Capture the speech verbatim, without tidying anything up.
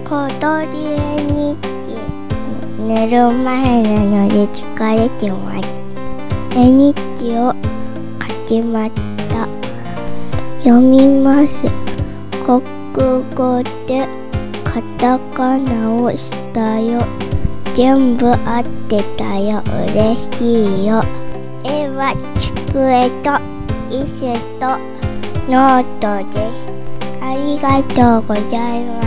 小鳥日記。寝る前なので疲れてます。絵日記を書きました。読みます。国語でカタカナをしたよ。全部合ってたよ。嬉しいよ。絵は机と椅子とノートです。ありがとうございます。